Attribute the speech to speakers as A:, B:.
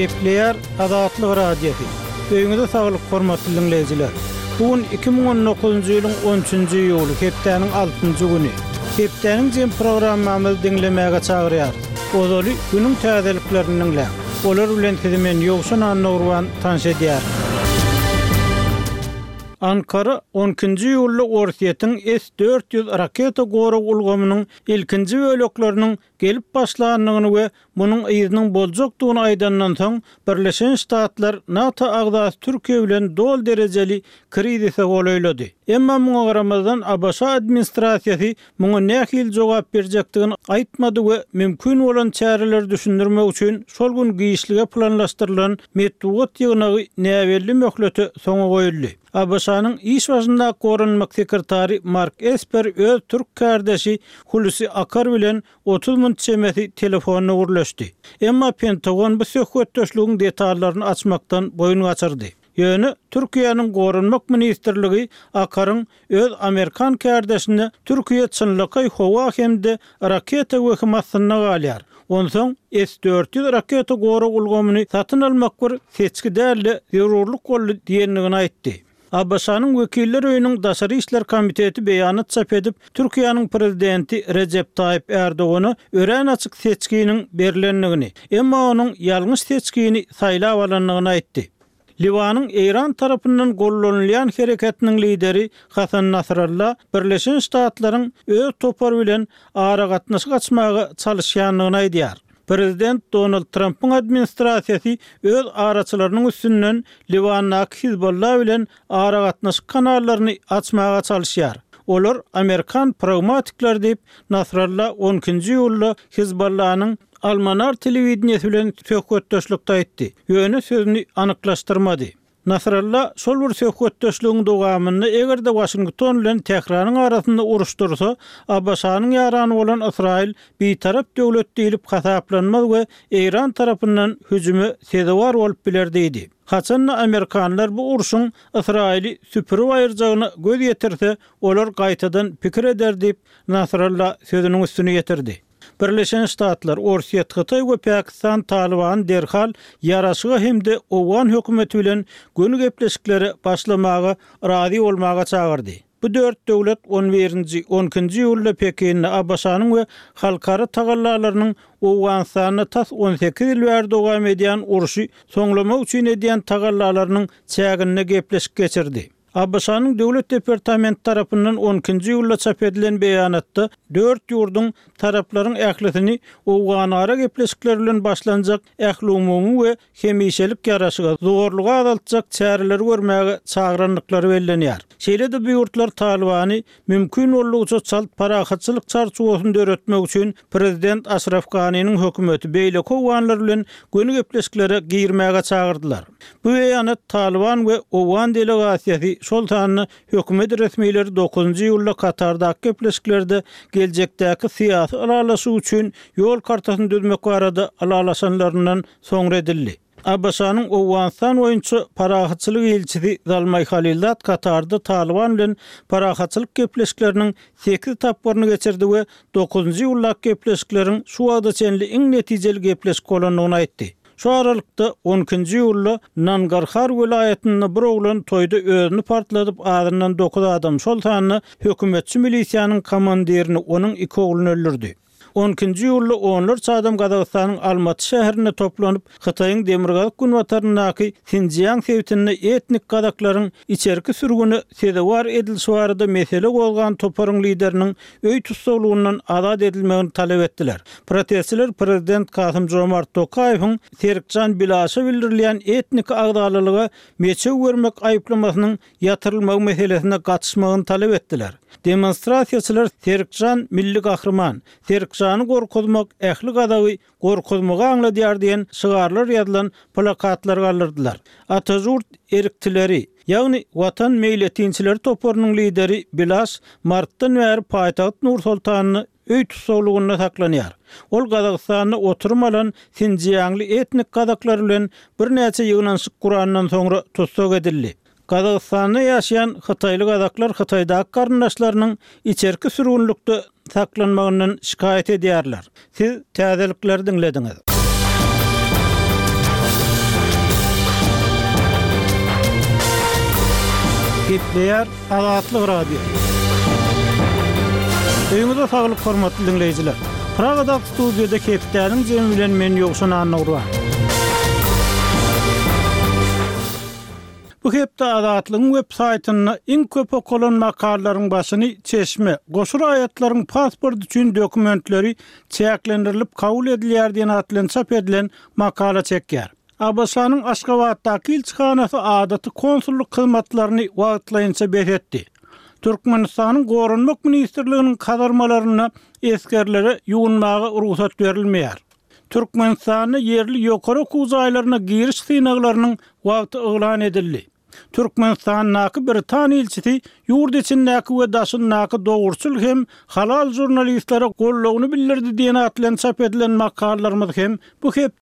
A: Gepleyer Azatlyk Radiosu. Öňüňizde saglyk hormatly dinleýijiler. Bugün 2019-njy ýylyň 13-nji ýuly, hepdeniň 6-njy güni. Hepdeniň jem programmamy dinlemäge çagyrýar. Ozaly günüň täzeliklerini dinleýär. Olar bilen men ýogşan anlagurwan tanış edýär. Ankara 12-nji ýyly Orsiýetiň S-400 raketa gorag ulgamynyň ilkinji bölekleriniň gelip başlanýanyny we munyň ýyzynyň boljokdugyny aýdandan soň Birleşen Ştatlar NATO agzasy Türkiýe bilen dol derejeli krizise golaýlady. Emma muňa garamazdan ABC administrasiýasy muňa nähil jogap berjekdigini aýtmady we mümkin bolan çäreler düşündirmek üçin şol gün giýişlige planlaşdyrylan metbuat ýygyny näwelli möhleti soňa goýuldy. ABŞ'nın iş başında korunmak sekretari Mark Esper öz Türk kardeşi Hulusi Akar bilen 30 minut çemeti telefonuna uğurlaştı. Emma Pentagon bu söhbetleşigin detallaryny açmaktan boyun açyrdy. Ýöne Türkiýanyň Gorunmak Ministrligi Akar'ın öz Amerikan kardeşine Türkiýe çynlyky howa hemde raketa wekmasyna galýar. Onsoň S-400 raketa gorag ulgamyny satyn almak bir seçki däli zerurlyk boldy diýendigini aýtdy. ABŞ'nın Wekiller Öýüniň Daşary işler komiteti beýanat çap edip, Türkiýanyň prezidenti Recep Tayyip Erdoğan'a ören açyk seçkiniň berilendigini, emma onuň ýalňyş seçkini saýlap alanlygyny aýtdy. Liwanyň Eýran tarapyndan gollanylýan hereketiniň lideri Hasan Nasrallah Birleşen Ştatlaryň öz topar bilen ara gatnaşyk açmagy çalışýanlygyny aýdýar. Prezident Donald Trump'ın administrasiýasy öz araçylarynyň üstünden Liwanyň Hizbollah bilen ara gatnaşyk kanallaryny açmaga çalışýar. Olar Amerikan pragmatikler diýip Nasrallah 12-nji ýylda Hizbollah'nyň Almanar telewizionyasy bilen söhbetdeşlikde aýtdy. Ýöne sözüni anyklaşdyrmady. Nasrallah şol bir söhbetdeşligiň dowamyny egerde Washington bilen Tehran arasynda uruşdursa, ABŞ'nyň ýarany bolan Israil beýtarap döwlet diýilip hasaplanmaz we Eýran tarapyndan hüjüme sezewar bolup biler diýdi. Haçanna Amerikanlar bu uruşyň Israili süpürip aýyrjagyny göz ýetirse, olar gaýtadan pikir eder diýip Nasrallah sözüniň üstüne ýetirdi. Birleşen Ştatlar, Orsiýet, Hytaý we Pakistan Taliban derhal ýaraşyga hemde Owgan hökümeti bilen göni gepleşikleri başlamagy razy bolmaga çagyrdy. Bu dört döwlet 11-nji 12-nji ýylda Pekinne ABŞ'nyň we halkara tagallalarynyň Owganistany tas 18 ýyl bäri dowam edýän uruşy soňlamak üçin edýän tagallalarynyň çägine gepleşik geçirdi. ABŞ'nın Döwlet Departamenti tarapyndan 12-nji ýylda çap edilen beýanatda 4 ýurduň taraplaryň ählisini Owganara gepleşikler bilen başlanjak ähli umumy we hemişelik ýaraşyga zorluga azaltjak çäreler görmäge çagyranyklary bellenýär. Şeýle-de bu ýurtlar Talibany mümkin bolýança çalt parahatçylyk çarçuwasyny öretmek üçin Prezident Ashraf Ghani'niň hökümeti beýle Owganlar bilen göni gepleşiklere girmäge çagyrdylar. Bu beýanat Taliban we Owgan delegasiýasy şol tanyny hökümet resmiýetleri 9-njy ýylda Katarda gepleşiklerde geljekdäki syýasy alalasy üçin ýol kartasyny düzmek barada alalaşanlaryndan soňra edildi. ABŞ'nın Owganistan boýunça parahatçylyk elçisi Zalmay Khalilzad Katarda Taliban bilen parahatçylyk gepleşikleriniň 8 tapmaryny geçirdi we 9-njy ýylda gepleşikleriň şu wagtda çenli iň netijeli gepleşik bolanyny aýtdy. Şu aralykda 12-nji ýylda Nangarhar welaýetinde bir oglan toýda özüni partladyp adyndan 9 adam şol tanyny hökümetçi milisiýanyň komandirini onuň 2 ogluny öldürdi. 12-nji ýylda onlarça adam Gazagystanyň Almaty şäherine toplanyp Hytaýyň Demirgazyk günwatarynyňky Sinjiang sewtine etnik gazaklaryň içerki sürgüni sezewar edilşi barada mesele bolgan toparyň lideriniň öý tutsaglygynyň azad edilmegini talap etdiler. Protestçiler Prezident Kasym-Jomart Tokaýewiň Serikjan Bilaşa bildirilýän etnik agdalylyga meçe görmek aýyplamasynyň ýatyrylmagy meselesine gatnaşmagyny talap etdiler. Demonstrasiýaçylar Serikjan milli gahrman, Serikjany gorkuzmak, ähli gadagy gorkuzmagy aňladýar diýen şygarlar ýazylan plakatlar galdyrdylar. Atajurt eriktileri, ýagny watan meýletinçileri toparynyň lideri Bilaş martdan bäri paýtagyt Nur-Sultanyny öý tutsaglygyna saklanýar. Ol Gazagystanyny oturmalan Sinjiangly etnik gazaklar bilen bir näçe ýygnanşyk gurandan soňra tutsag edildi. Gazagystanda ýaşaýan Hytaýly gazaklar Hytaýdaky garyndaşlarynyň içerki sürgünlükde saklanmagyndan şikayet edýärler. Siz täzelikleri dinlediňiz. Gepleýär Azatlyk Radio. Öňüňizde saglyk hormatly dinleýijiler. Pragada studiýada Kepdäniň jemi bilen men ýokşan anawra. Bu hepde Azatlygyň web saýtyna iň köp okulan makalaryň başyny çeşme, goşur aýatlaryň pasport üçin dokumentleri çäklendirilip kabul edilýär diýen atlan çap edilen makala çekýär. Abaşanyň Aşgabatdaky ilçihanasy adaty konsulluk hyzmatlaryny wagtlaýynça beretdi. Türkmenistanyň Gorunmak ministrliginiň kadarmalaryna eskerlere ýuwunmaga ruhsat berilmeýär. Türkmenistanyň yerli ýokary okuw jaýlaryna giriş synaglarynyň wagty elan edildi. Türkmenistanyň Britaniýa ilçisi ýurt içindäki we daşyndaky dogurçul hem halal jurnalistlere gollagyny bildirdi diýen atlan çap edilen makalalarymyz hem bu hep